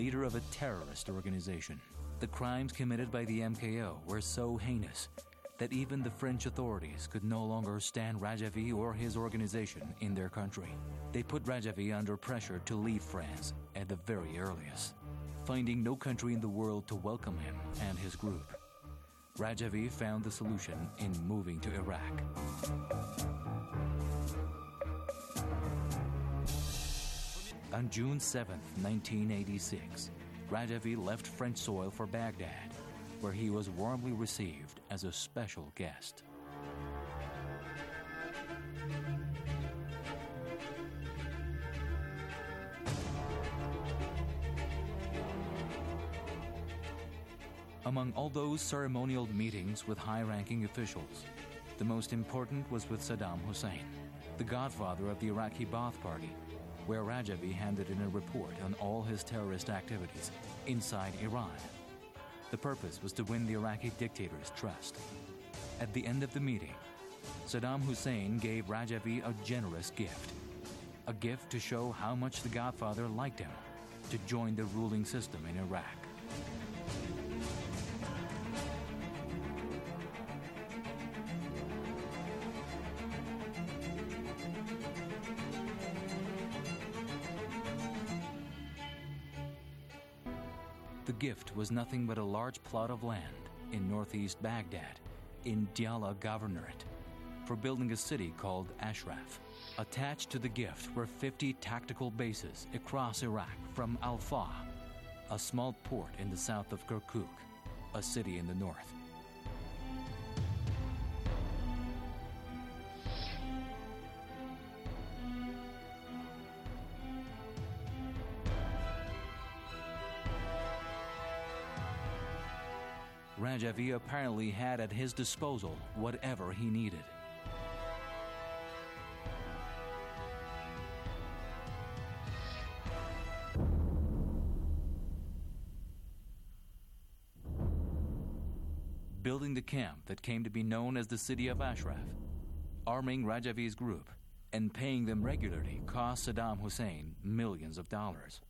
leader of a terrorist organization. The crimes committed by the MKO were so heinous that even the French authorities could no longer stand Rajavi or his organization in their country. They put Rajavi under pressure to leave France at the very earliest, finding no country in the world to welcome him and his group. Rajavi found the solution in moving to Iraq. On June 7, 1986, Rajavi left French soil for Baghdad, where he was warmly received as a special guest. Among all those ceremonial meetings with high-ranking officials, the most important was with Saddam Hussein, the godfather of the Iraqi Ba'ath Party, where Rajavi handed in a report on all his terrorist activities inside Iran. The purpose was to win the Iraqi dictator's trust. At the end of the meeting, Saddam Hussein gave Rajavi a generous gift, a gift to show how much the godfather liked him to join the ruling system in Iraq. The gift was nothing but a large plot of land in northeast Baghdad, in Diyala Governorate, for building a city called Ashraf. Attached to the gift were 50 tactical bases across Iraq from Al-Fa, a small port in the south of Kirkuk, a city in the north. Rajavi apparently had at his disposal whatever he needed. Building the camp that came to be known as the city of Ashraf, arming Rajavi's group, and paying them regularly cost Saddam Hussein millions of dollars.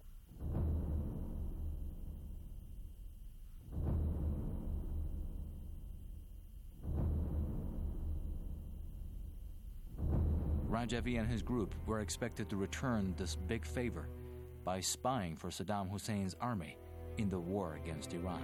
Rajavi and his group were expected to return this big favor by spying for Saddam Hussein's army in the war against Iran.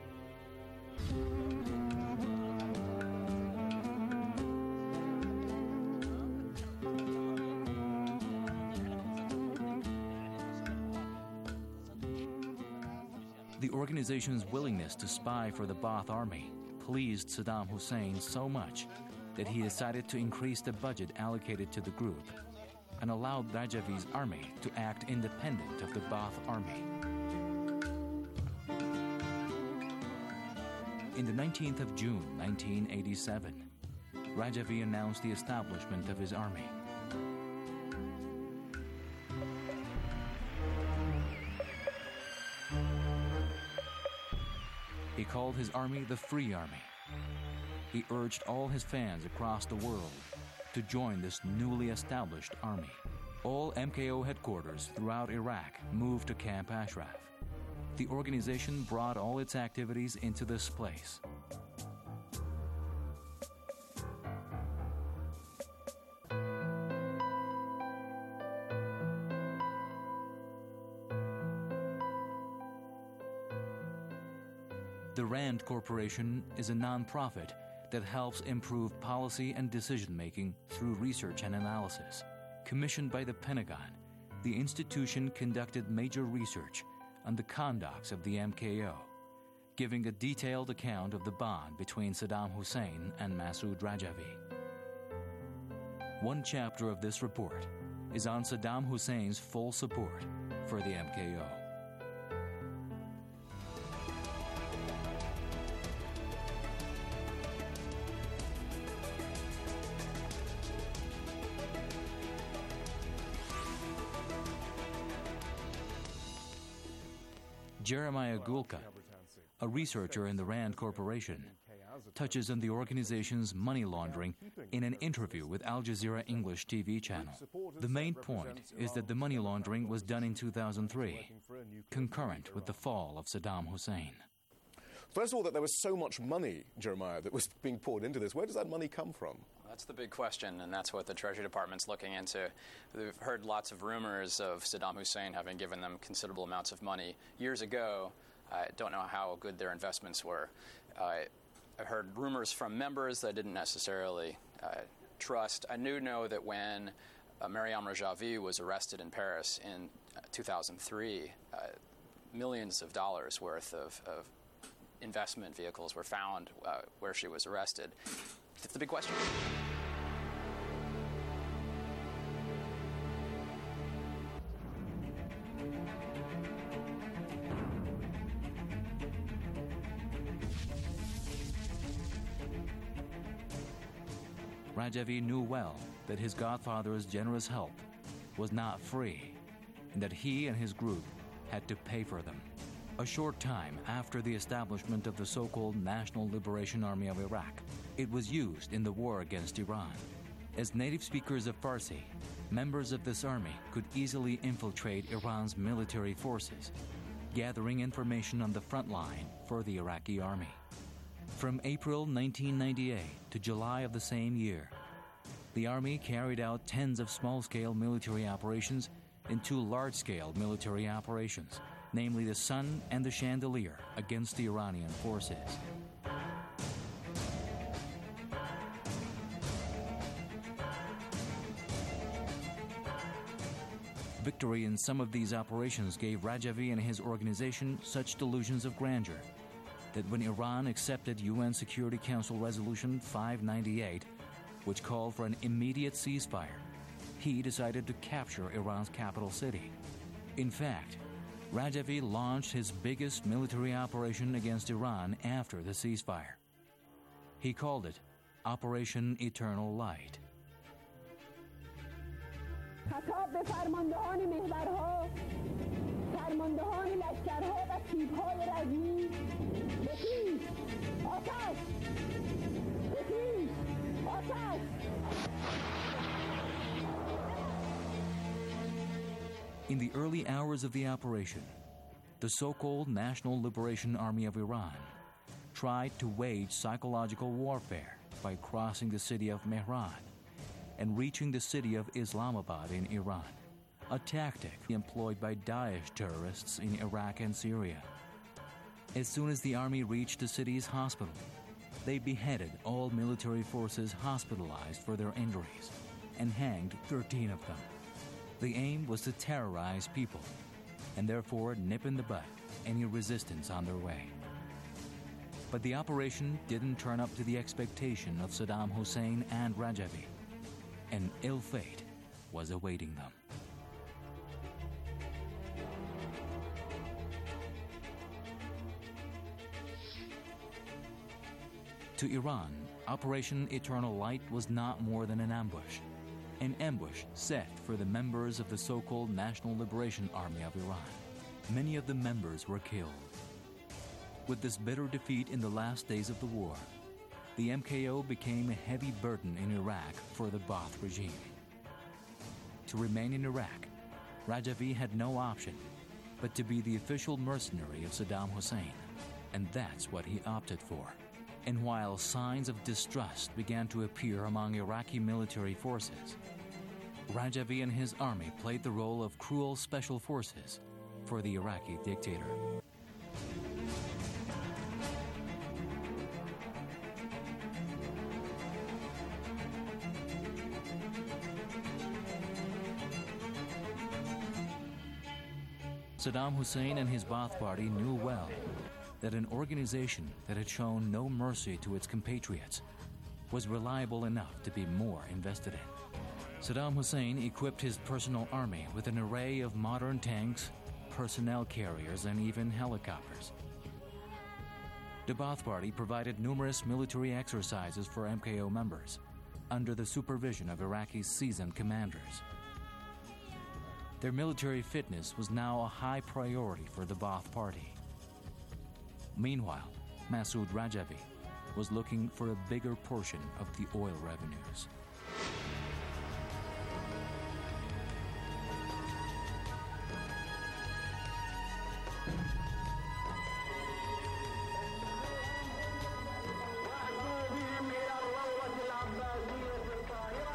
The organization's willingness to spy for the Ba'ath army pleased Saddam Hussein so much that he decided to increase the budget allocated to the group and allowed Rajavi's army to act independent of the Ba'ath army. In the 19th of June, 1987, Rajavi announced the establishment of his army. He called his army the Free Army. He urged all his fans across the world to join this newly established army. All MKO headquarters throughout Iraq moved to Camp Ashraf. The organization brought all its activities into this place. The RAND Corporation is a non-profit that helps improve policy and decision-making through research and analysis. Commissioned by the Pentagon, the institution conducted major research on the conducts of the MKO, giving a detailed account of the bond between Saddam Hussein and Masoud Rajavi. One chapter of this report is on Saddam Hussein's full support for the MKO. Jeremiah Gulka, a researcher in the RAND Corporation, touches on the organization's money laundering in an interview with Al Jazeera English TV channel. The main point is that the money laundering was done in 2003, concurrent with the fall of Saddam Hussein. First of all, that there was so much money, Jeremiah, that was being poured into this. Where does that money come from? That's the big question, and that's what the Treasury Department's looking into. We've heard lots of rumors of Saddam Hussein having given them considerable amounts of money years ago. I don't know how good their investments were. I heard rumors from members that I didn't necessarily trust. I know that when Maryam Rajavi was arrested in Paris in 2003, millions of dollars worth of investment vehicles were found where she was arrested. That's the big question. Rajavi knew well that his godfather's generous help was not free, and that he and his group had to pay for them. A short time after the establishment of the so-called National Liberation Army of Iraq, it was used in the war against Iran. As native speakers of Farsi, members of this army could easily infiltrate Iran's military forces, gathering information on the front line for the Iraqi army. From April 1998 to July of the same year, the army carried out tens of small-scale military operations and 2 large-scale military operations, namely the Sun and the Chandelier, against the Iranian forces. Victory in some of these operations gave Rajavi and his organization such delusions of grandeur that when Iran accepted UN Security Council Resolution 598, which called for an immediate ceasefire, he decided to capture Iran's capital city. In fact, Rajavi launched his biggest military operation against Iran after the ceasefire. He called it Operation Eternal Light. خطاب به فرماندهان محورها، فرماندهان لشکرها و تیپ‌های رزمی، بتیز، آتش، بتیز، آتش. In the early hours of the operation, the so-called National Liberation Army of Iran tried to wage psychological warfare by crossing the city of Mehran and reaching the city of Islamabad in Iran, a tactic employed by Daesh terrorists in Iraq and Syria. As soon as the army reached the city's hospital, they beheaded all military forces hospitalized for their injuries and hanged 13 of them. The aim was to terrorize people and therefore nip in the bud any resistance on their way. But the operation didn't turn up to the expectation of Saddam Hussein and Rajavi. An ill fate was awaiting them. To Iran, Operation Eternal Light was not more than an ambush set for the members of the so-called National Liberation Army of Iran. Many of the members were killed. With this bitter defeat in the last days of the war, the MKO became a heavy burden in Iraq for the Ba'ath regime. To remain in Iraq, Rajavi had no option but to be the official mercenary of Saddam Hussein, and that's what he opted for. And while signs of distrust began to appear among Iraqi military forces, Rajavi and his army played the role of cruel special forces for the Iraqi dictator. Saddam Hussein and his Ba'ath Party knew well that an organization that had shown no mercy to its compatriots was reliable enough to be more invested in. Saddam Hussein equipped his personal army with an array of modern tanks, personnel carriers, and even helicopters. The Ba'ath Party provided numerous military exercises for MKO members under the supervision of Iraqi's seasoned commanders. Their military fitness was now a high priority for the Ba'ath Party. Meanwhile, Masoud Rajavi was looking for a bigger portion of the oil revenues.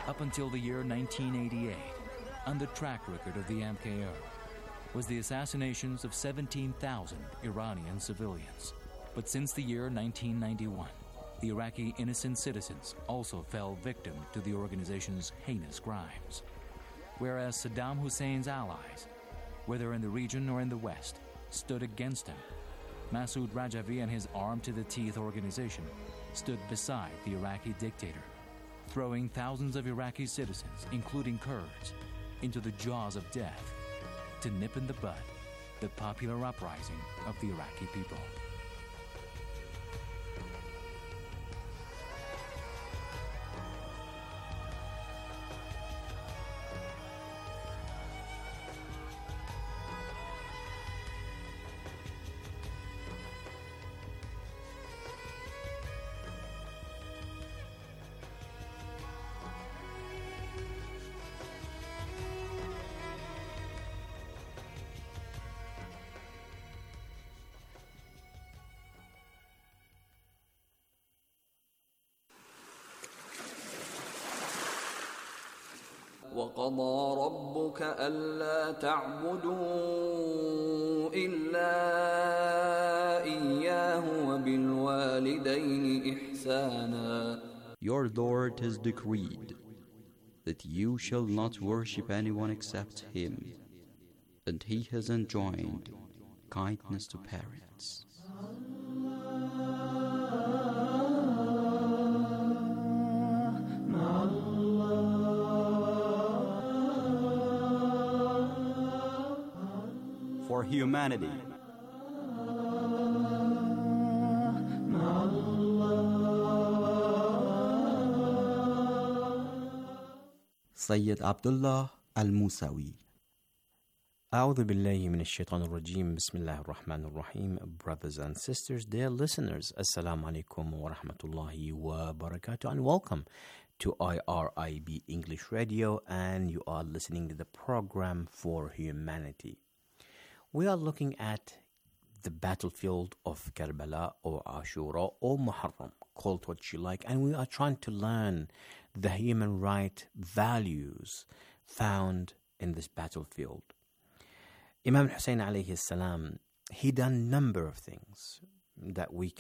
up until the year 1988, on the track record of the MKO, was the assassinations of 17,000 Iranian civilians. But since the year 1991, the Iraqi innocent citizens also fell victim to the organization's heinous crimes. Whereas Saddam Hussein's allies, whether in the region or in the West, stood against him, Masoud Rajavi and his armed-to-the-teeth organization stood beside the Iraqi dictator, throwing thousands of Iraqi citizens, including Kurds, into the jaws of death to nip in the bud the popular uprising of the Iraqi people. وقضى ربك ألا تعبدوا إلا إياه وبالوالدين إحسانا. Your Lord has decreed that you shall not worship anyone except Him, and He has enjoined kindness to parents. For humanity. Sayyid Abdullah Al-Musawi. أعوذ بالله من الشيطان الرجيم بسم الله الرحمن الرحيم. Brothers and sisters, dear listeners, Assalamu alaikum wa rahmatullahi wa barakatuh, and welcome to IRIB English Radio, and you are listening to the program For Humanity. We are looking at the battlefield of Karbala or Ashura or Muharram, call it what you like, and we are trying to learn the human right values found in this battlefield. Imam Hussein alayhi salam, he done a number of things that we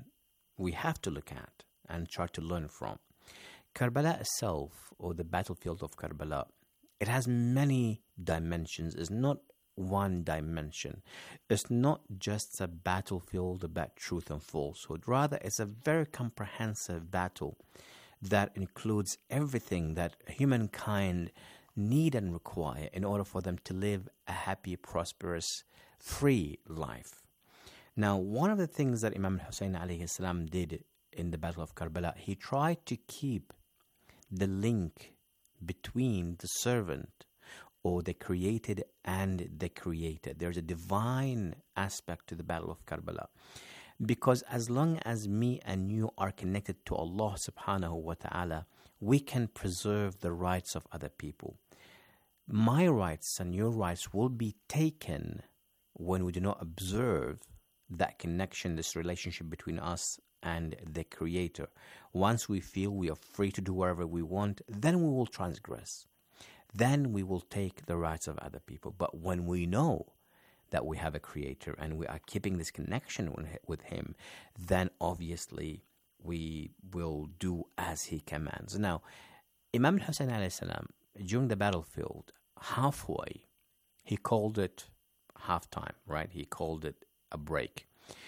have to look at and try to learn from. Karbala itself, or the battlefield of Karbala, it has many dimensions. It's not one dimension. It's not just a battlefield about truth and falsehood. Rather, it's a very comprehensive battle that includes everything that humankind need and require in order for them to live a happy, prosperous, free life. Now, one of the things that Imam Hussein alayhi salam did in the Battle of Karbala, he tried to keep the link between the servant or the created and the created. There's a divine aspect to the Battle of Karbala. Because as long as me and you are connected to Allah subhanahu wa ta'ala, we can preserve the rights of other people. My rights and your rights will be taken when we do not observe that connection, this relationship between us and the Creator. Once we feel we are free to do whatever we want, then we will transgress. Then we will take the rights of other people. But when we know that we have a Creator and we are keeping this connection with Him, then obviously we will do as He commands. Now, Imam Hussein alayhi salam, during the battlefield, halfway, he called it halftime, right? He called it a break.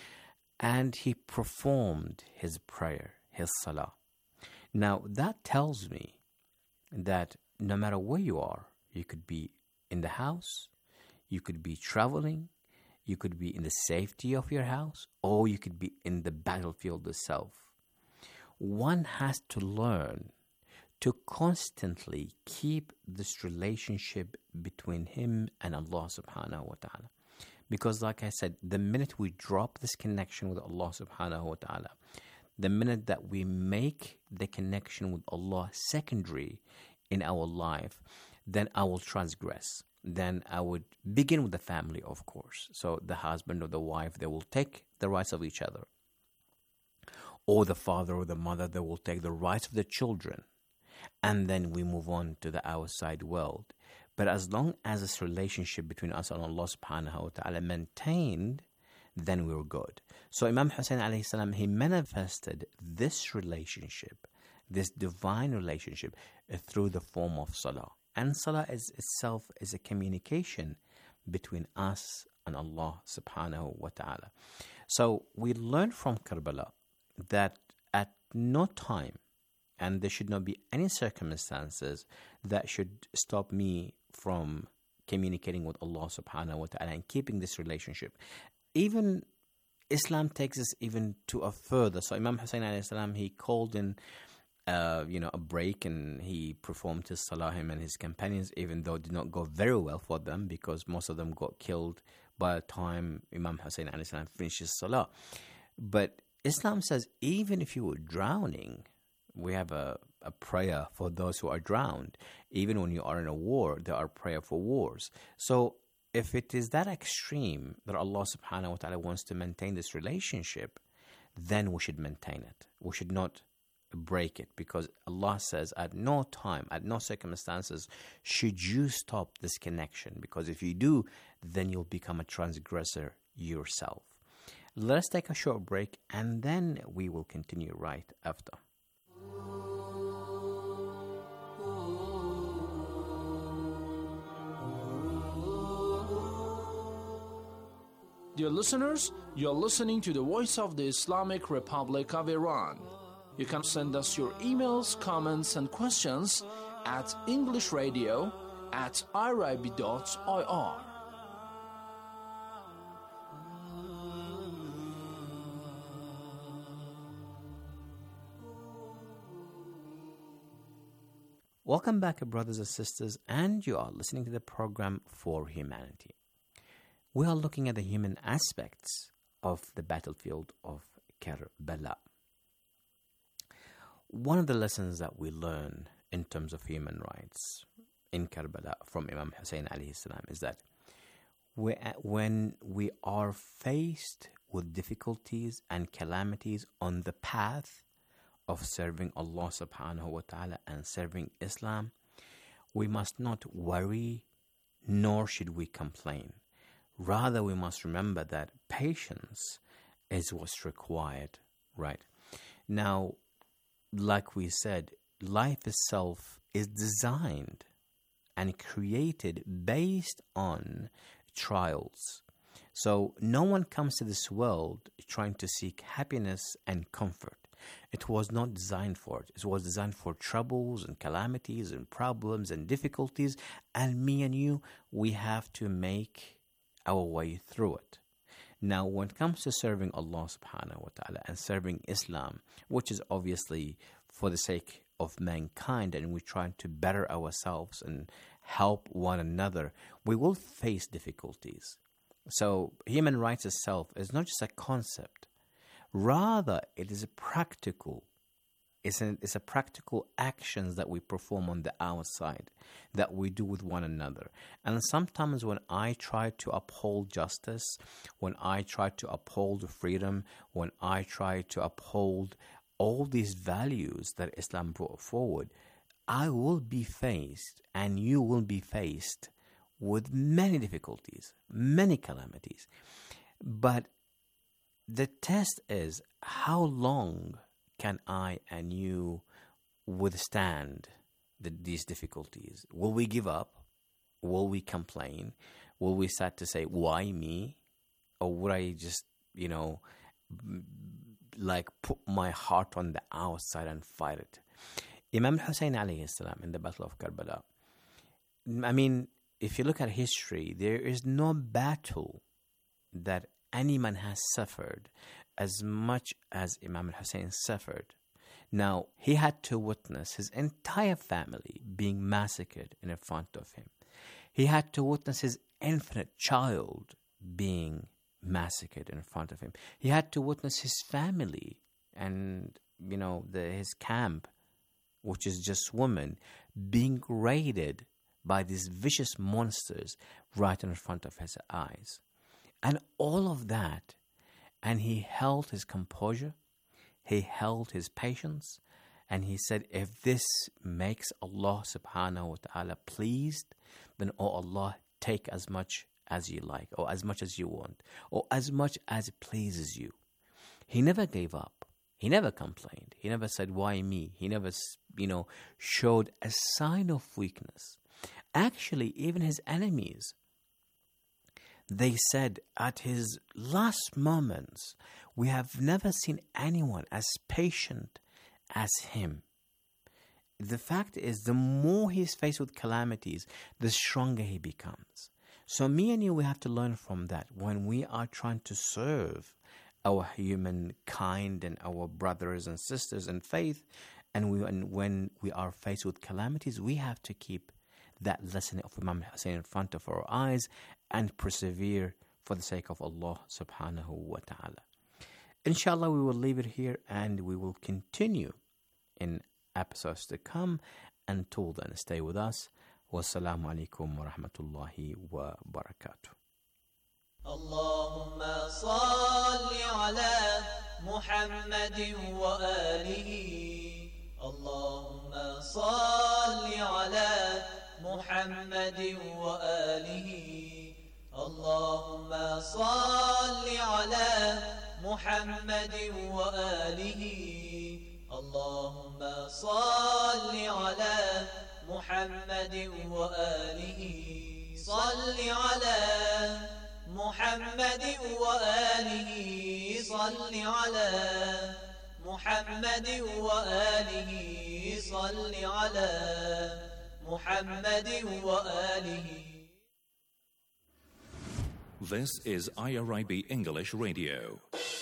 And he performed his prayer, his salah. Now, that tells me that no matter where you are, you could be in the house, you could be traveling, you could be in the safety of your house, or you could be in the battlefield itself. One has to learn to constantly keep this relationship between him and Allah subhanahu wa ta'ala. Because like I said, the minute we drop this connection with Allah subhanahu wa ta'ala, the minute that we make the connection with Allah secondary in our life, then I will transgress. Then I would begin with the family, of course. So the husband or the wife, they will take the rights of each other. Or the father or the mother, they will take the rights of the children. and then we move on to the outside world. But as long as this relationship between us and Allah subhanahu wa ta'ala maintained, then we were good. So Imam Hussein alayhi salam, he manifested this relationship, this divine relationship, through the form of salah. And salah itself is a communication between us and Allah subhanahu wa ta'ala. So we learn from Karbala that at no time, and there should not be any circumstances that should stop me from communicating with Allah subhanahu wa ta'ala and keeping this relationship. Even Islam takes us even to a further. So Imam Hussein alayhi salam, he called in a break, and he performed his salah, him and his companions, even though it did not go very well for them because most of them got killed by the time Imam Hussein alayhi salam finished his salah. But Islam says even if you were drowning, we have a prayer for those who are drowned. Even when you are in a war, there are prayer for wars. So if it is that extreme that Allah subhanahu wa ta'ala wants to maintain this relationship, then we should maintain it. We should not break it, because Allah says at no time, at no circumstances should you stop this connection, because if you do, then you'll become a transgressor yourself. Let us take a short break, and then we will continue right after. Dear listeners, you're listening to the Voice of the Islamic Republic of Iran. You can send us your emails, comments, and questions at englishradio@irib.ir. Welcome back, brothers and sisters, and you are listening to the program For Humanity. We are looking at the human aspects of the battlefield of Karbala. One of the lessons that we learn in terms of human rights in Karbala from Imam Hussein alayhi salam is that when we are faced with difficulties and calamities on the path of serving Allah subhanahu wa ta'ala and serving Islam, we must not worry, nor should we complain. Rather, we must remember that patience is what's required, right? Now, like we said, life itself is designed and created based on trials. So no one comes to this world trying to seek happiness and comfort. It was not designed for it. It was designed for troubles and calamities and problems and difficulties. And me and you, we have to make our way through it. Now, when it comes to serving Allah subhanahu wa ta'ala and serving Islam, which is obviously for the sake of mankind, and we're trying to better ourselves and help one another, we will face difficulties. So human rights itself is not just a concept. Rather, it is a practical. It's a practical actions that we perform on the outside, that we do with one another. And sometimes when I try to uphold justice, when I try to uphold freedom, when I try to uphold all these values that Islam brought forward, I will be faced, and you will be faced, with many difficulties, many calamities. But the test is, how long can I and you withstand these difficulties? Will we give up? Will we complain? Will we start to say, why me? Or would I just, put my heart on the outside and fight it? Imam Hussein alayhi salam in the Battle of Karbala, if you look at history, there is no battle that any man has suffered as much as Imam Hussein suffered. Now, he had to witness his entire family being massacred in front of him. He had to witness his infant child being massacred in front of him. He had to witness his family and, his camp, which is just women, being raided by these vicious monsters right in front of his eyes. And all of that, and he held his composure, he held his patience, And he said, if this makes Allah subhanahu wa ta'ala pleased, then, oh Allah, take as much as you like, or as much as you want, or as much as it pleases you. He never gave up. He never complained. He never said, why me? He never, showed a sign of weakness. Actually, even his enemies, they said at his last moments, we have never seen anyone as patient as him. The fact is, the more he's faced with calamities, the stronger he becomes. So me and you, we have to learn from that. When we are trying to serve our humankind and our brothers and sisters in faith, and when we are faced with calamities, we have to keep that lesson of Imam Hussein in front of our eyes and persevere for the sake of Allah subhanahu wa ta'ala. Inshallah, we will leave it here and we will continue in episodes to come. Until then, stay with us. Wassalamu alaikum wa rahmatullahi wa barakatuh. اللهم صل على محمد وآله اللهم صل على محمد وآله اللهم صل على محمد وآله اللهم صل على محمد وآله صل على محمد وآله صل على محمد وآله صل على محمد وآله. This is IRIB English Radio.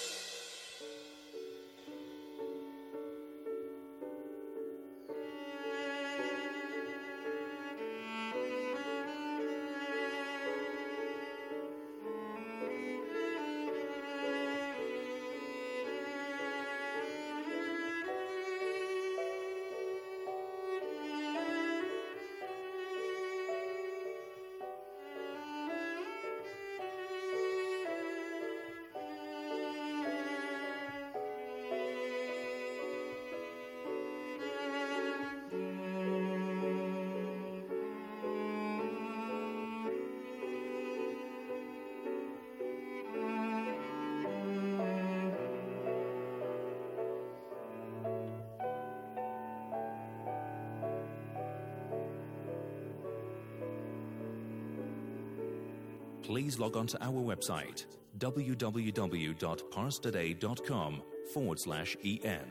Please log on to our website, www.parstoday.com/en.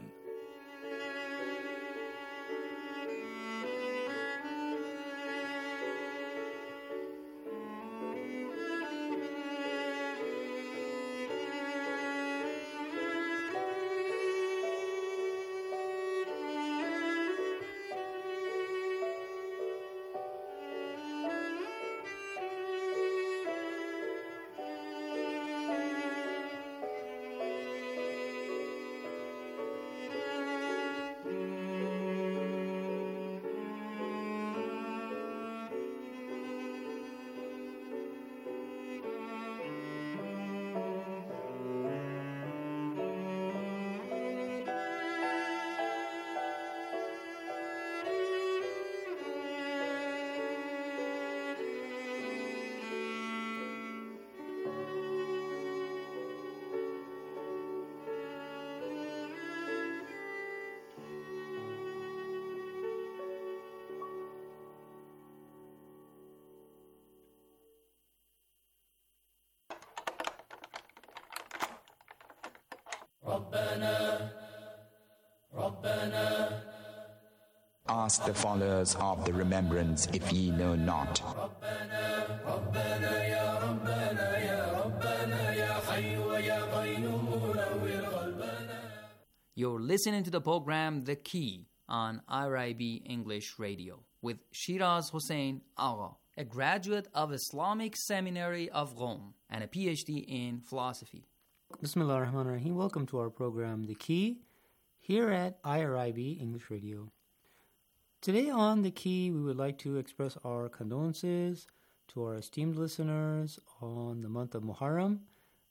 Ask the followers of the remembrance if ye know not. You're listening to the program The Key on IRIB English Radio with Shiraz Hussein Agha, a graduate of Islamic Seminary of Rome and a PhD in philosophy. Bismillah ar-Rahman ar-Rahim. Welcome to our program The Key here at IRIB English Radio. Today on The Key, we would like to express our condolences to our esteemed listeners on the month of Muharram.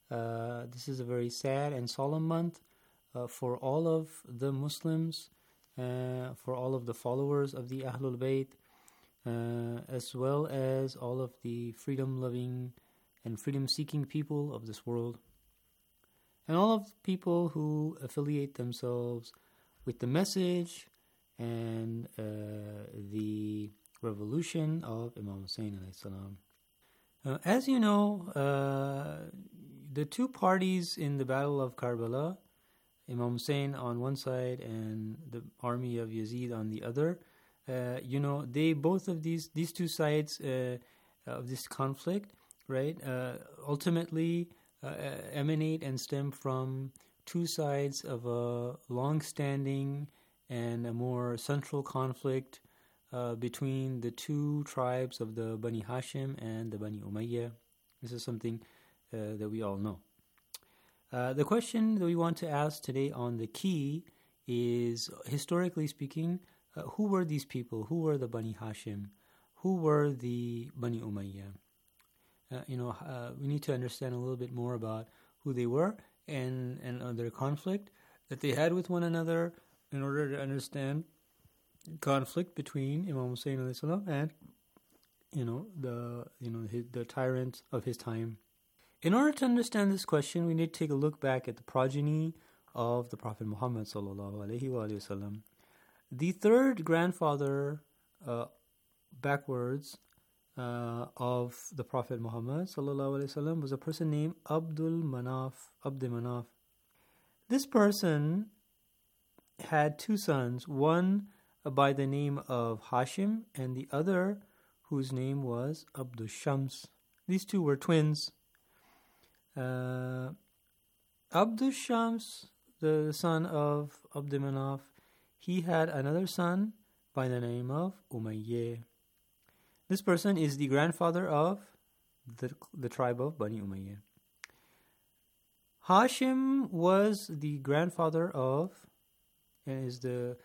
This is a very sad and solemn month for all of the Muslims for all of the followers of the Ahlul Bayt, as well as all of the freedom-loving and freedom-seeking people of this world, and all of the people who affiliate themselves with the message and the revolution of Imam Hussein alayhi salam. As you know, the two parties in the Battle of Karbala, Imam Hussein on one side and the army of Yazid on the other, they both of these two sides of this conflict, right, ultimately emanate and stem from two sides of a long-standing and a more central conflict between the two tribes of the Bani Hashim and the Bani Umayyah. This is something that we all know. The question that we want to ask today on the key is, historically speaking, who were these people? Who were the Bani Hashim? Who were the Bani Umayyah? We need to understand a little bit more about who they were and their conflict that they had with one another in order to understand conflict between Imam Hussein alayhi salam and the tyrant of his time. In order to understand this question, we need to take a look back at the progeny of the Prophet Muhammad sallallahu alaihi wasallam. The third grandfather backwards of the Prophet Muhammad sallallahu alaihi wasallam was a person named Abd Manaf. This person had two sons, one by the name of Hashim and the other whose name was Abdul Shams. These two were twins. Abdul Shams, the son of Abd Manaf, he had another son by the name of Umayyah. This person is the grandfather of the tribe of Bani Umayyah. Hashim was the grandfather of, and is the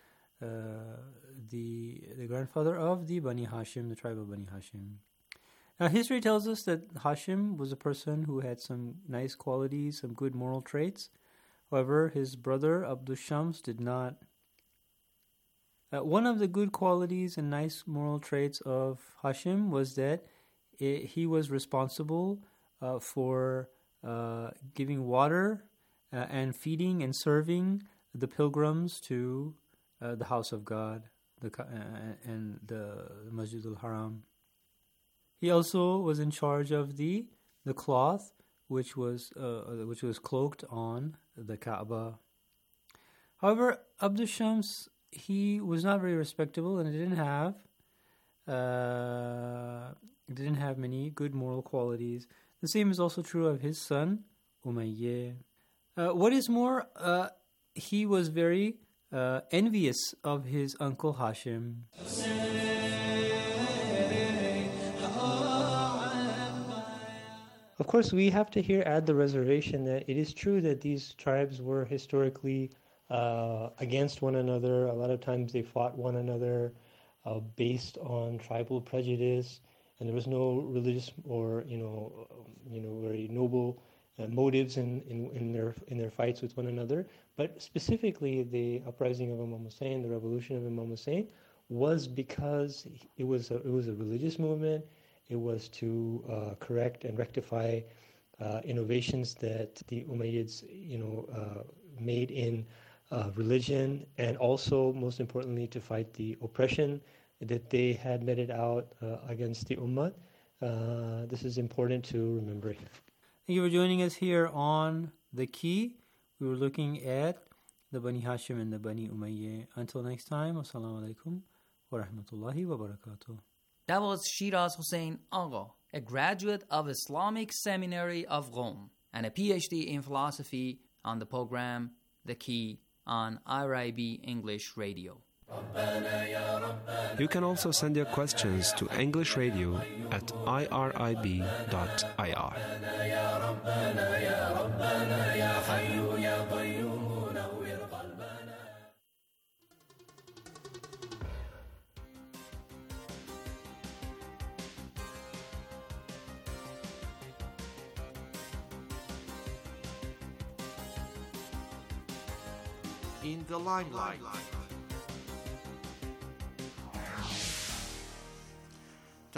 grandfather of the Bani Hashim, the tribe of Bani Hashim. Now, history tells us that Hashim was a person who had some nice qualities, some good moral traits. However, his brother Abdul Shams did not. One of the good qualities and nice moral traits of Hashim was that he was responsible for giving water and feeding and serving the pilgrims to the house of God and the Masjid al-Haram. He also was in charge of the cloth which was cloaked on the Kaaba. However, Abdul Shams, he was not very respectable and didn't have many good moral qualities. The same is also true of his son Umayyah. What is more, he was very envious of his uncle Hashim. Of course, we have to here add the reservation that it is true that these tribes were historically against one another. A lot of times they fought one another based on tribal prejudice, and there was no religious or very noble motives in their fights with one another. But specifically, the uprising of Imam Hussein, the revolution of Imam Hussein, was because it was a religious movement. It was to correct and rectify innovations that the Umayyads, made in religion, and also, most importantly, to fight the oppression that they had meted out against the Ummah. This is important to remember. Thank you for joining us here on The Key. We were looking at the Bani Hashim and the Bani Umayyah. Until next time, Assalamu alaikum wa rahmatullahi wa barakatuh. That was Shiraz Hussein Agha, a graduate of Islamic Seminary of Rome and a PhD in philosophy, on the program The Key on IRIB English Radio. You can also send your questions to English Radio at irib.ir. In the Limelight.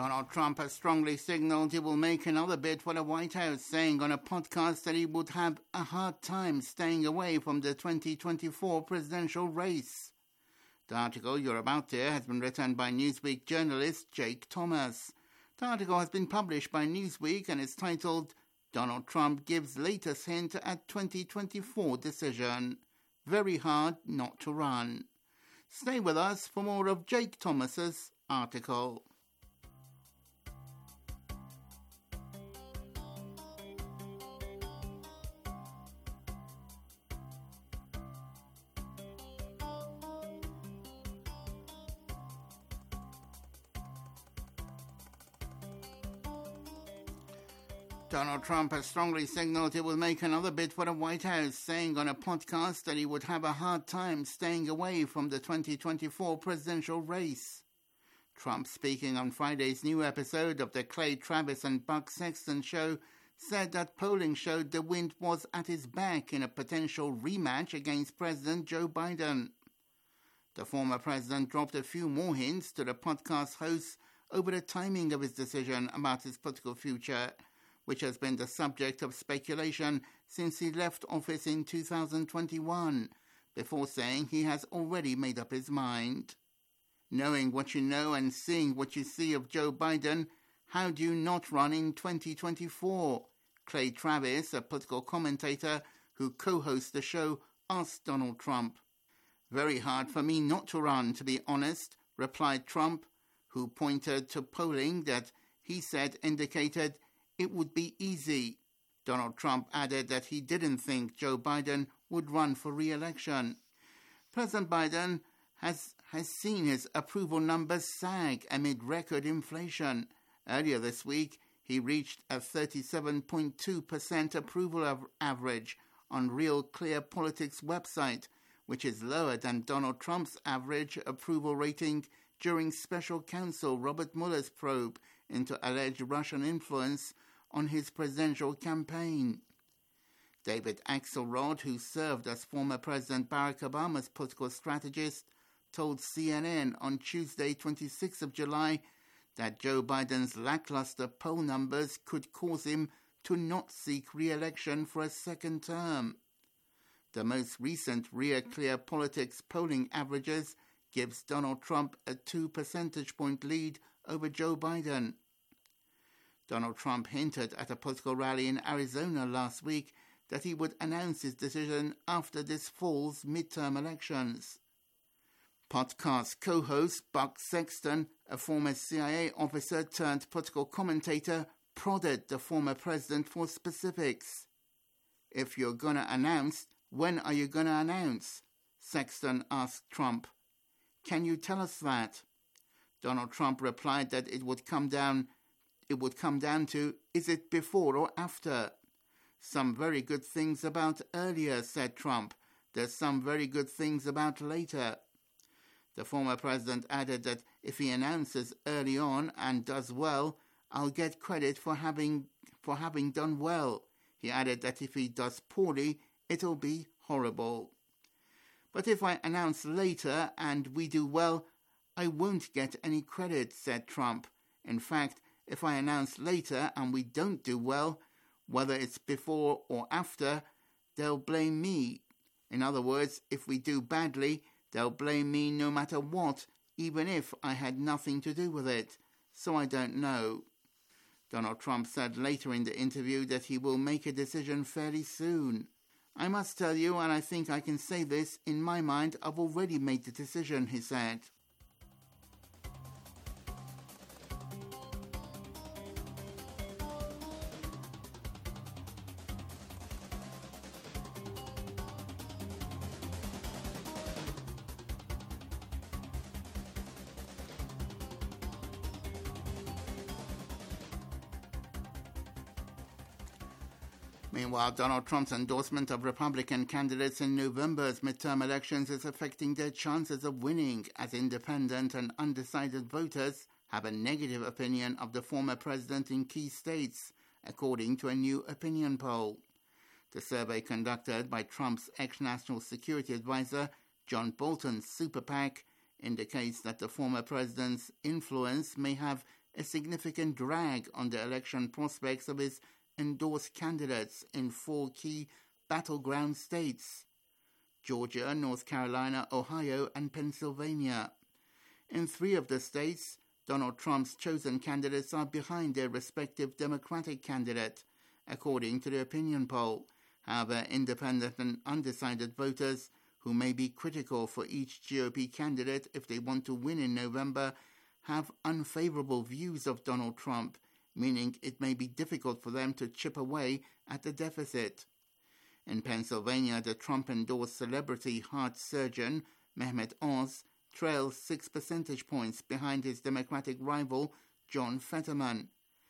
Donald Trump has strongly signaled he will make another bid for the White House, saying on a podcast that he would have a hard time staying away from the 2024 presidential race. The article you're about to hear has been written by Newsweek journalist Jake Thomas. The article has been published by Newsweek and is titled Donald Trump Gives Latest Hint at 2024 Decision. Very hard not to run. Stay with us for more of Jake Thomas's article. Donald Trump has strongly signaled he will make another bid for the White House, saying on a podcast that he would have a hard time staying away from the 2024 presidential race. Trump, speaking on Friday's new episode of the Clay Travis and Buck Sexton show, said that polling showed the wind was at his back in a potential rematch against President Joe Biden. The former president dropped a few more hints to the podcast hosts over the timing of his decision about his political future, which has been the subject of speculation since he left office in 2021, before saying he has already made up his mind. Knowing what you know and seeing what you see of Joe Biden, how do you not run in 2024? Clay Travis, a political commentator who co-hosts the show, asked Donald Trump. Very hard for me not to run, to be honest, replied Trump, who pointed to polling that he said indicated it would be easy. Donald Trump added that he didn't think Joe Biden would run for re-election. President Biden has seen his approval numbers sag amid record inflation. Earlier this week, he reached a 37.2% approval average on Real Clear Politics website, which is lower than Donald Trump's average approval rating during special counsel Robert Mueller's probe into alleged Russian influence on his presidential campaign. David Axelrod, who served as former President Barack Obama's political strategist, told CNN on Tuesday, 26th of July, that Joe Biden's lackluster poll numbers could cause him to not seek re-election for a second term. The most recent Real Clear Politics polling averages gives Donald Trump a 2 percentage point lead over Joe Biden. Donald Trump hinted at a political rally in Arizona last week that he would announce his decision after this fall's midterm elections. Podcast co-host Buck Sexton, a former CIA officer turned political commentator, prodded the former president for specifics. If you're going to announce, when are you going to announce? Sexton asked Trump. Can you tell us that? Donald Trump replied that it would come down to, is it before or after? Some very good things about earlier, said Trump. There's some very good things about later. The former president added that if he announces early on and does well, I'll get credit for having done well. He added that if he does poorly, it'll be horrible. But if I announce later and we do well, I won't get any credit, said Trump. In fact, if I announce later and we don't do well, whether it's before or after, they'll blame me. In other words, if we do badly, they'll blame me no matter what, even if I had nothing to do with it. So I don't know. Donald Trump said later in the interview that he will make a decision fairly soon. I must tell you, and I think I can say this, in my mind, I've already made the decision, he said. Meanwhile, Donald Trump's endorsement of Republican candidates in November's midterm elections is affecting their chances of winning, as independent and undecided voters have a negative opinion of the former president in key states, according to a new opinion poll. The survey conducted by Trump's ex-national security advisor, John Bolton's super PAC, indicates that the former president's influence may have a significant drag on the election prospects of his endorsed candidates in 4 key battleground states: Georgia, North Carolina, Ohio, and Pennsylvania. In 3 of the states, Donald Trump's chosen candidates are behind their respective Democratic candidate, according to the opinion poll. However, independent and undecided voters who may be critical for each GOP candidate if they want to win in November have unfavorable views of Donald Trump, meaning it may be difficult for them to chip away at the deficit. In Pennsylvania, the Trump-endorsed celebrity heart surgeon Mehmet Oz trails 6 percentage points behind his Democratic rival John Fetterman,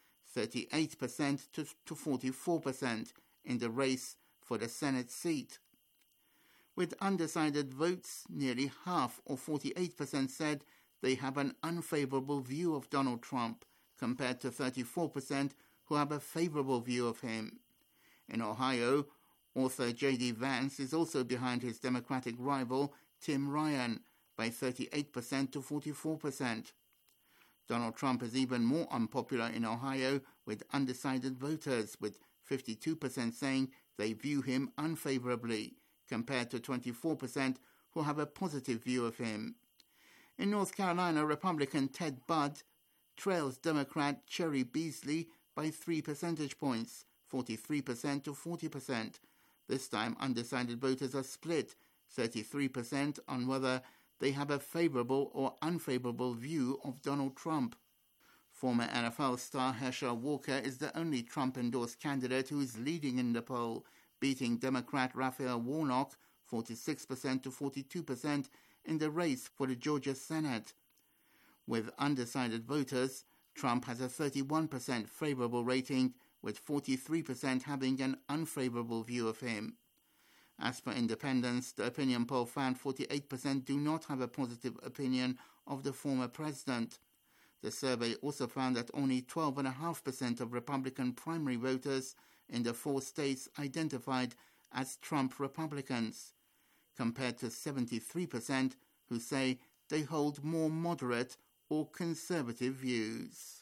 38% to 44% in the race for the Senate seat. With undecided votes, nearly half, or 48%, said they have an unfavorable view of Donald Trump, compared to 34% who have a favorable view of him. In Ohio, author J.D. Vance is also behind his Democratic rival Tim Ryan by 38% to 44%. Donald Trump is even more unpopular in Ohio with undecided voters, with 52% saying they view him unfavorably, compared to 24% who have a positive view of him. In North Carolina, Republican Ted Budd trails Democrat Cherry Beasley by 3 percentage points, 43% to 40%. This time, undecided voters are split, 33% on whether they have a favorable or unfavorable view of Donald Trump. Former NFL star Herschel Walker is the only Trump-endorsed candidate who is leading in the poll, beating Democrat Raphael Warnock 46% to 42% in the race for the Georgia Senate. With undecided voters, Trump has a 31% favorable rating, with 43% having an unfavorable view of him. As for independents, the opinion poll found 48% do not have a positive opinion of the former president. The survey also found that only 12.5% of Republican primary voters in the 4 states identified as Trump Republicans, compared to 73% who say they hold more moderate or conservative views.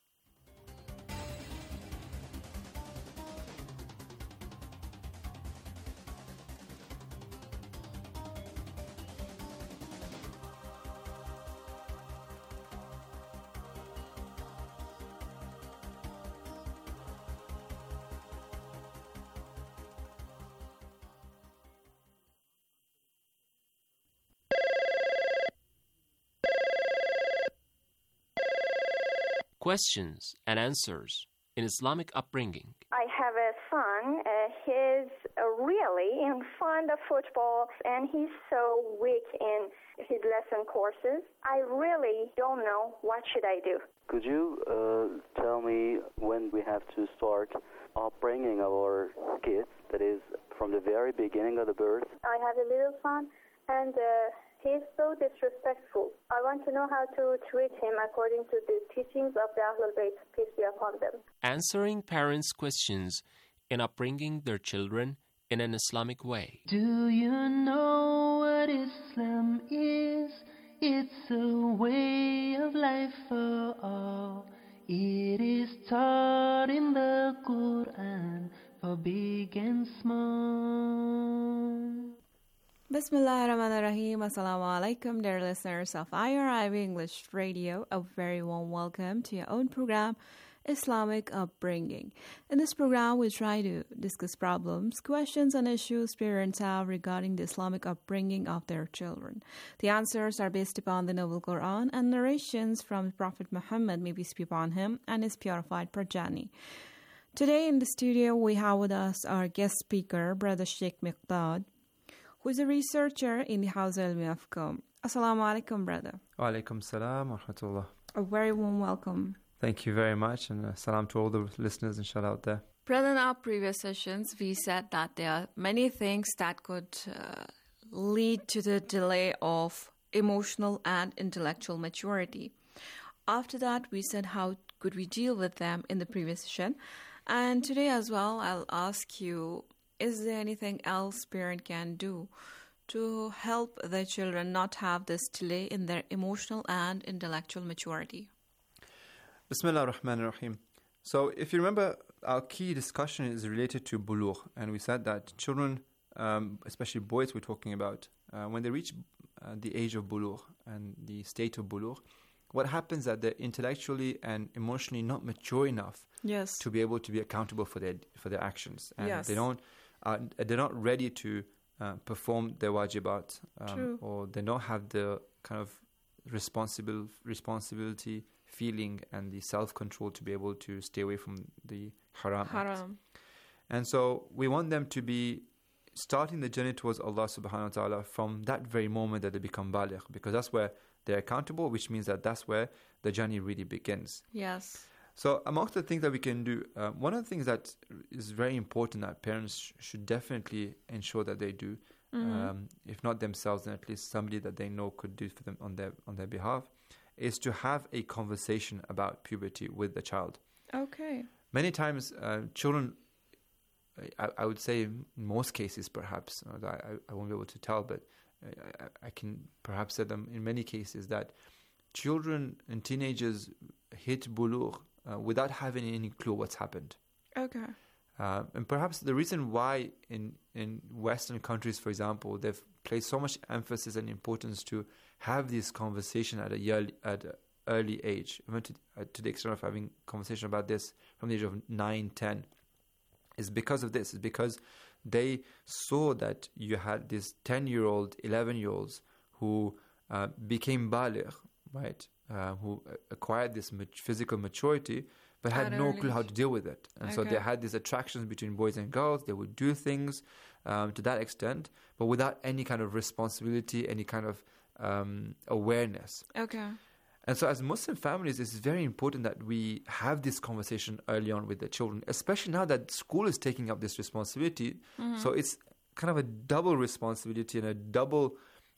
Questions and answers in Islamic upbringing. I have a son. He's really fond of football, and he's so weak in his lesson courses. I really don't know what should I do. Could you tell me when we have to start upbringing our kids, that is, from the very beginning of the birth? I have a little son, and he's so disrespectful. I want to know how to treat him according to the teachings of the Ahlul Bayt, peace be upon them. Answering parents' questions in upbringing their children in an Islamic way. Do you know what Islam is? It's a way of life for all. It is taught in the Quran for big and small. Bismillahirrahmanirrahim. Assalamu alaikum, dear listeners of IRIB English Radio. A very warm welcome to your own program, Islamic Upbringing. In this program, we try to discuss problems, questions, and issues parents have regarding the Islamic upbringing of their children. The answers are based upon the Noble Quran and narrations from Prophet Muhammad, may peace be upon him, and his purified progeny. Today in the studio, we have with us our guest speaker, Brother Sheikh Miqdad, who is a researcher in the House Ilmi of Qom. Assalamu alaikum, brother. Wa alaikum salam wa rahmatullah. A very warm welcome. Thank you very much, and salam to all the listeners, inshallah, out there. Brother, in our previous sessions, we said that there are many things that could lead to the delay of emotional and intellectual maturity. After that, we said how could we deal with them in the previous session. And today as well, I'll ask you, is there anything else parent can do to help their children not have this delay in their emotional and intellectual maturity? Bismillah ar-Rahman ar-Rahim. So if you remember, our key discussion is related to bulugh, and we said that children, especially boys we're talking about, when they reach the age of bulugh and the state of bulugh, what happens is that they're intellectually and emotionally not mature enough to be able to be accountable for their actions, and they're not ready to perform their wajibat, or they don't have the kind of responsibility, feeling, and the self-control to be able to stay away from the haram acts. And so we want them to be starting the journey towards Allah subhanahu wa ta'ala from that very moment that they become baligh, because that's where they're accountable, which means that that's where the journey really begins. Yes. So amongst the things that we can do, one of the things that is very important that parents should definitely ensure that they do, if not themselves, then at least somebody that they know could do for them on their behalf, is to have a conversation about puberty with the child. Okay. Many times, children, I would say in most cases perhaps, I won't be able to tell, but I can perhaps say them in many cases, that children and teenagers hit bulugh without having any clue what's happened. Okay. And perhaps the reason why in Western countries, for example, they've placed so much emphasis and importance to have this conversation at an early age, even to the extent of having conversation about this from the age of 9, 10, is because of this. It's because they saw that you had these 10-year-old, 11-year-olds who became baligh, right? Who acquired this physical maturity, but had no clue how to deal with it. And so they had these attractions between boys and girls. They would do things to that extent, but without any kind of responsibility, any kind of awareness. Okay. And so as Muslim families, it's very important that we have this conversation early on with the children, especially now that school is taking up this responsibility. So it's kind of a double responsibility and a double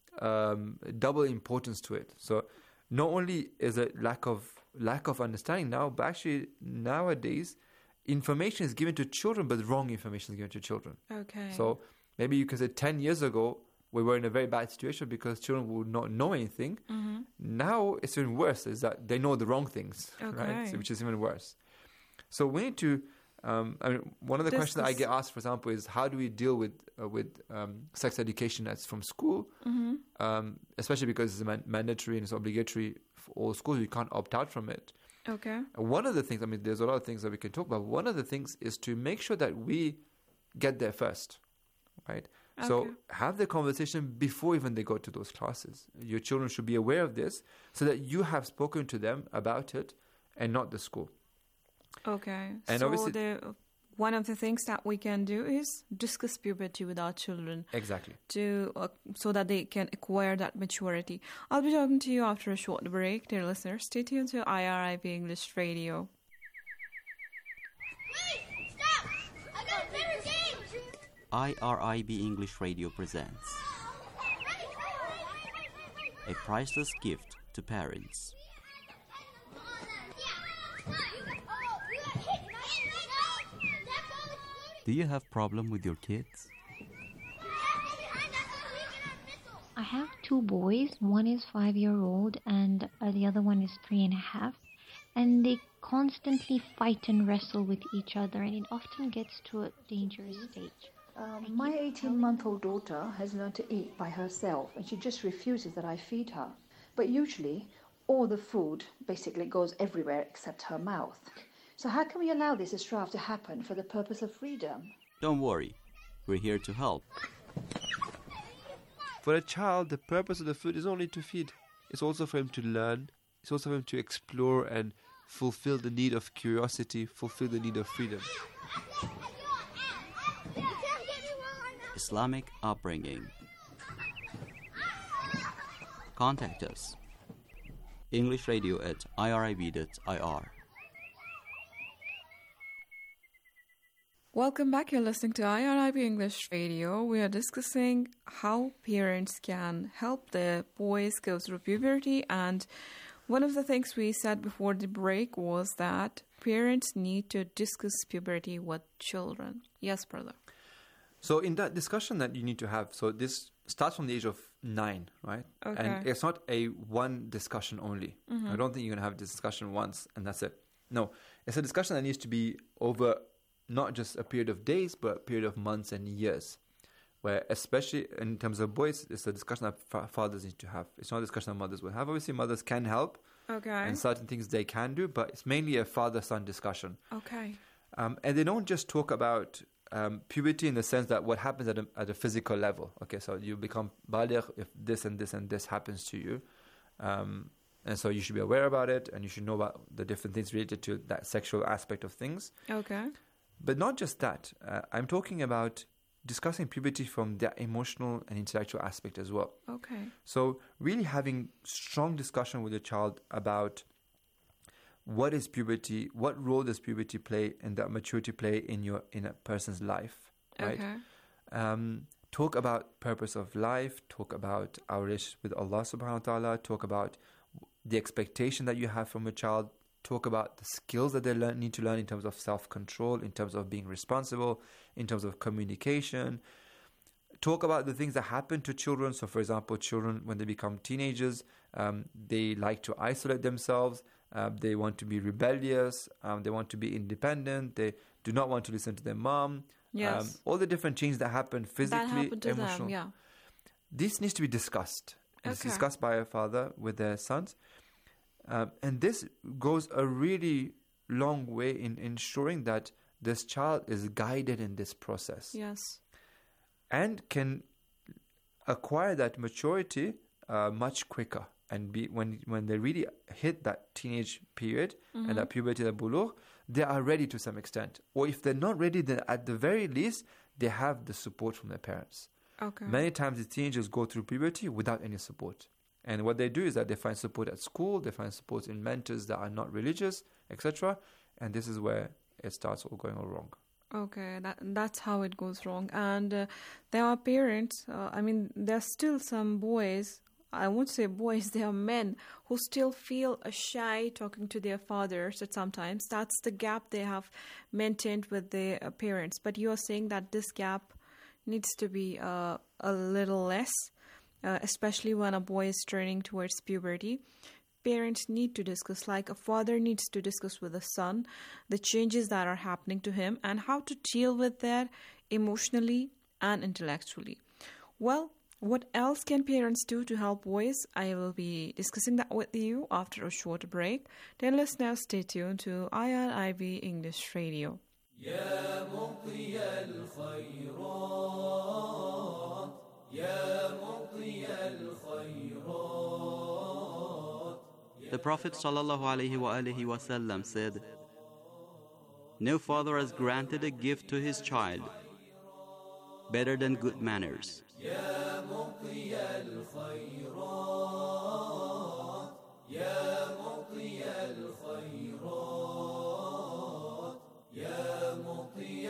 importance to it. So not only is it lack of understanding now, but actually nowadays information is given to children, but wrong information is given to children. Okay. So maybe you could say 10 years ago we were in a very bad situation because children would not know anything. Now it's even worse, is that they know the wrong things, right? So, which is even worse. So we need to. One of the questions that I get asked, for example, is how do we deal with sex education that's from school, especially because it's mandatory and it's obligatory for all schools. You can't opt out from it. Okay. One of the things, there's a lot of things that we can talk about. One of the things is to make sure that we get there first, right? Okay. So have the conversation before even they go to those classes. Your children should be aware of this so that you have spoken to them about it and not the school. Okay. And so obviously, one of the things that we can do is discuss puberty with our children. Exactly. So that they can acquire that maturity. I'll be talking to you after a short break. Dear listeners, stay tuned to IRIB English Radio. Wait! Stop! I got a better game! IRIB English Radio presents a priceless gift to parents. Do you have problem with your kids? I have 2 boys. One is 5-year-old and the other one is 3.5. And they constantly fight and wrestle with each other, and it often gets to a dangerous stage. My 18-month-old daughter has learned to eat by herself, and she just refuses that I feed her. But usually, all the food basically goes everywhere except her mouth. So how can we allow this israf to happen for the purpose of freedom? Don't worry, we're here to help. For a child, the purpose of the food is only to feed. It's also for him to learn. It's also for him to explore and fulfill the need of curiosity, fulfill the need of freedom. Islamic upbringing. Contact us. EnglishRadio@irib.ir. Welcome back. You're listening to IRIB English Radio. We are discussing how parents can help the boys go through puberty, and one of the things we said before the break was that parents need to discuss puberty with children. Yes, brother. So in that discussion that you need to have, so this starts from the age of 9, right? Okay. And it's not a one discussion only. I don't think you're going to have this discussion once and that's it. No, it's a discussion that needs to be over not just a period of days, but a period of months and years. Where, especially in terms of boys, it's a discussion that fathers need to have. It's not a discussion that mothers will have. Obviously, mothers can help. Okay. And certain things they can do, but it's mainly a father-son discussion. Okay. And they don't just talk about puberty in the sense that what happens at a physical level. Okay, so you become baligh if this and this and this happens to you. And so you should be aware about it, and you should know about the different things related to that sexual aspect of things. Okay. But not just that. I'm talking about discussing puberty from the emotional and intellectual aspect as well. Okay. So really having strong discussion with the child about what is puberty, what role does puberty play and that maturity play in a person's life, right? Okay. Talk about purpose of life, talk about our relationship with Allah subhanahu wa ta'ala, talk about the expectation that you have from a child, talk about the skills that they need to learn in terms of self-control, in terms of being responsible, in terms of communication. Talk about the things that happen to children. So, for example, children, when they become teenagers, they like to isolate themselves. They want to be rebellious. They want to be independent. They do not want to listen to their mom. Yes. All the different changes that happen physically, that happened to emotional. them, yeah. This needs to be discussed. It's Okay. discussed by a father with their sons. And this goes a really long way in ensuring that this child is guided in this process. Yes. And can acquire that maturity much quicker. And be when they really hit that teenage period Mhm. and that puberty, the bulugh, they are ready to some extent. Or if they're not ready, then at the very least, they have the support from their parents. Okay. Many times the teenagers go through puberty without any support. And what they do is that they find support at school, they find support in mentors that are not religious, etc. And this is where it starts all going all wrong. Okay, that's how it goes wrong. And there are parents, there's still some boys, I won't say boys, they are men who still feel shy talking to their fathers at sometimes. That's the gap they have maintained with their parents. But you are saying that this gap needs to be a little less, especially when a boy is turning towards puberty. Parents need to discuss, like a father needs to discuss with a son, the changes that are happening to him and how to deal with that emotionally and intellectually. Well, what else can parents do to help boys? I will be discussing that with you after a short break. Dear listeners, stay tuned to IRIB English Radio. يا مطي الخيرات يا مطي الخيرات. The Prophet ﷺ said, "No father has granted a gift to his child better than good manners." يا مطي الخيرات يا مطي الخيرات يا مطي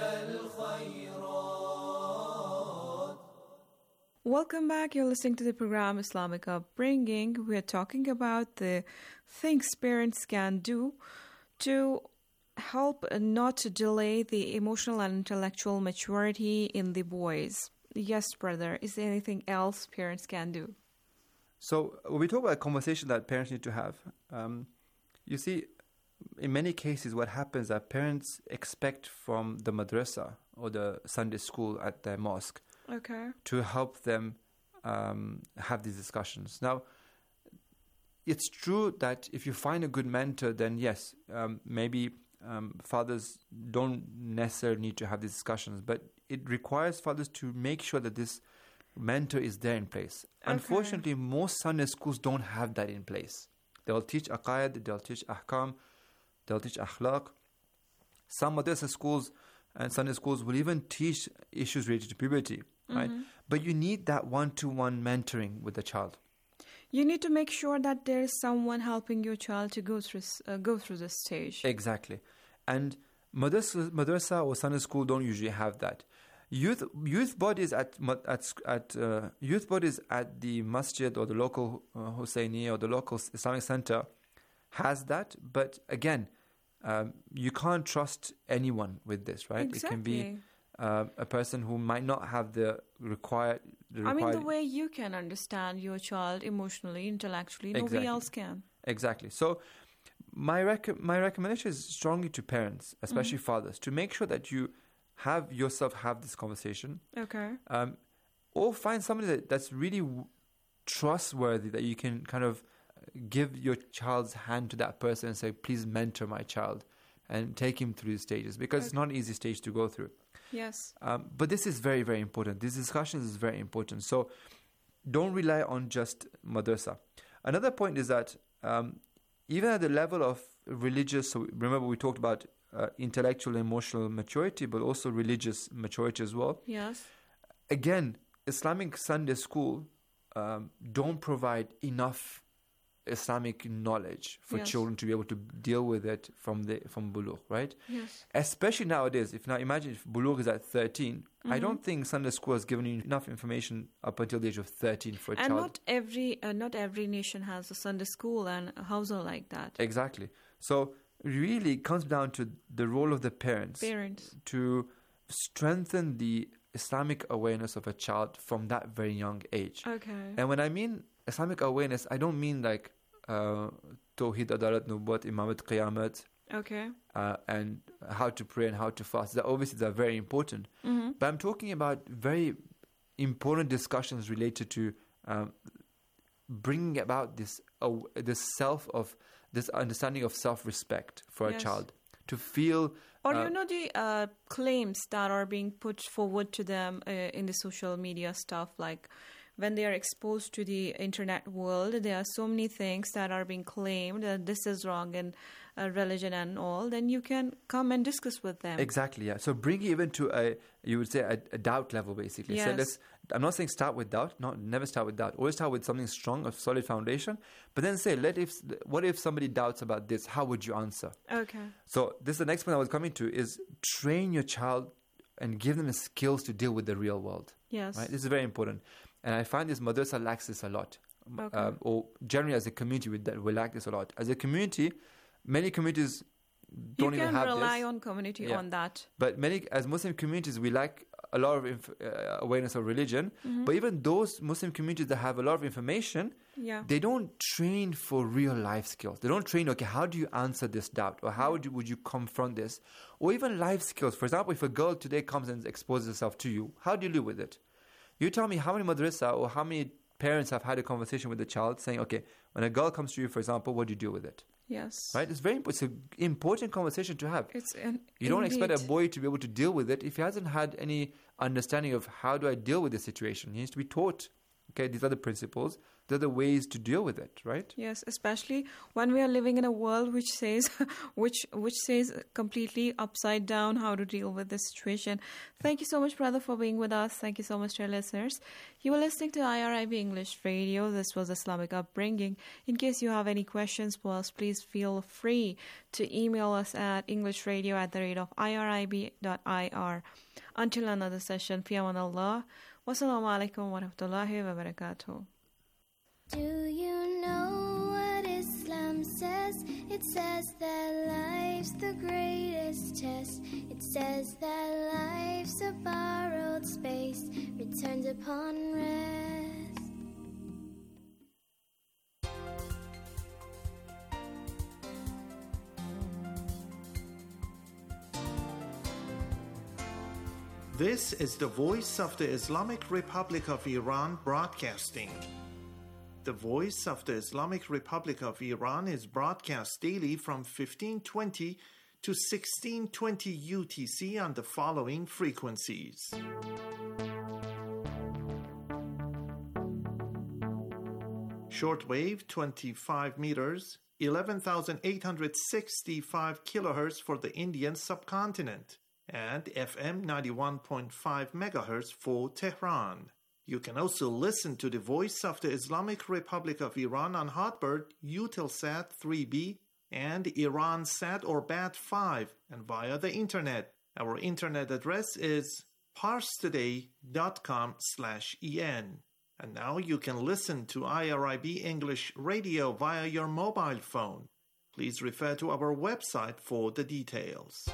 الخيرات. Welcome back. You're listening to the program Islamic Upbringing. We're talking about the things parents can do to help not to delay the emotional and intellectual maturity in the boys. Yes, brother. Is there anything else parents can do? So when we talk about a conversation that parents need to have, you see, in many cases what happens is that parents expect from the madrasa or the Sunday school at their mosque to help them have these discussions. Now, it's true that if you find a good mentor, then yes, maybe fathers don't necessarily need to have these discussions, but it requires fathers to make sure that this mentor is there in place. Unfortunately, most Sunday schools don't have that in place. They'll teach aqaid, they'll teach ahkam, they'll teach akhlaq. Some madrasa schools and Sunday schools will even teach issues related to puberty, right? But you need that one-to-one mentoring with the child. You need to make sure that there is someone helping your child to go through this stage. Exactly. And madrasa or Sunday school don't usually have that. Youth bodies at youth bodies at the masjid or the local Husseini or the local Islamic center has that, but again, you can't trust anyone with this, right? Exactly. It can be a person who might not have the required. The way you can understand your child emotionally, intellectually, nobody else can. Exactly. So my recommendation is strongly to parents, especially fathers, to make sure that you have this conversation. Okay. Or find somebody that's really trustworthy, that you can kind of give your child's hand to that person and say, please mentor my child and take him through the stages, because it's not an easy stage to go through. Yes. But this is very, very important. This discussion is very important. So don't rely on just madrasa. Another point is that even at the level of religious, so remember we talked about intellectual and emotional maturity, but also religious maturity as well. Yes. Again, Islamic Sunday school don't provide enough Islamic knowledge for children to be able to deal with it from bulugh, right? Yes. Especially nowadays. Imagine if bulugh is at 13, I don't think Sunday school has given you enough information up until the age of 13 for a child. And not every nation has a Sunday school and a household like that. Exactly. So really it comes down to the role of the parents to strengthen the Islamic awareness of a child from that very young age. Okay. And when I mean Islamic awareness, I don't mean like Tawheed, Adalat, Nubuwwat, Imamat, Qiyamat. Okay. And how to pray and how to fast. Obviously, they're very important. But I'm talking about very important discussions related to bringing about this understanding of self-respect for a child, to feel. Or the claims that are being put forward to them in the social media stuff, like when they are exposed to the internet world, there are so many things that are being claimed that this is wrong in religion and all. Then you can come and discuss with them. Exactly, yeah. So bring it even to a doubt level, basically. Yes. So I'm not saying start with doubt. Never start with doubt. Always start with something strong, a solid foundation. But then say, what if somebody doubts about this? How would you answer? Okay. So this is the next point I was coming to, is train your child and give them the skills to deal with the real world. Yes. Right? This is very important. And I find this madrasa lacks this a lot. Okay. Or generally as a community, we lack this a lot. As a community, many communities don't even have this. You can rely on community on that. But as Muslim communities, we lack a lot of awareness of religion. But even those Muslim communities that have a lot of information, they don't train for real life skills. They don't train, okay, how do you answer this doubt? Or how would you confront this? Or even life skills. For example, if a girl today comes and exposes herself to you, how do you live with it? You tell me how many madrasa or how many parents have had a conversation with the child saying, okay, when a girl comes to you, for example, what do you do with it? Yes. Right? It's an important conversation to have. You don't expect a boy to be able to deal with it if he hasn't had any understanding of how do I deal with this situation. He needs to be taught, okay, these are the principles, these are the ways to deal with it, right? Yes, especially when we are living in a world which says which says completely upside down how to deal with this situation. Thank you so much, brother, for being with us. Thank you so much to our listeners. You were listening to IRIB English Radio. This was Islamic Upbringing. In case you have any questions for us, please feel free to email us at englishradio@irib.ir. Until another session, fi amanallah. Wassalamu alaikum wa rahmatullahi wa barakatuh. Do you know what Islam says? It says that life's the greatest test. It says that life's a borrowed space, returned upon rest. This is the voice of the Islamic Republic of Iran broadcasting. The Voice of the Islamic Republic of Iran is broadcast daily from 1520 to 1620 UTC on the following frequencies. Shortwave 25 meters, 11,865 kilohertz for the Indian subcontinent, and FM 91.5 megahertz for Tehran. You can also listen to the Voice of the Islamic Republic of Iran on Hotbird, Eutelsat 3B, and Iransat or BAT5, and via the internet. Our internet address is parstoday.com/en. And now you can listen to IRIB English Radio via your mobile phone. Please refer to our website for the details.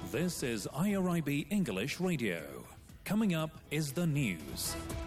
This is IRIB English Radio. Coming up is the news.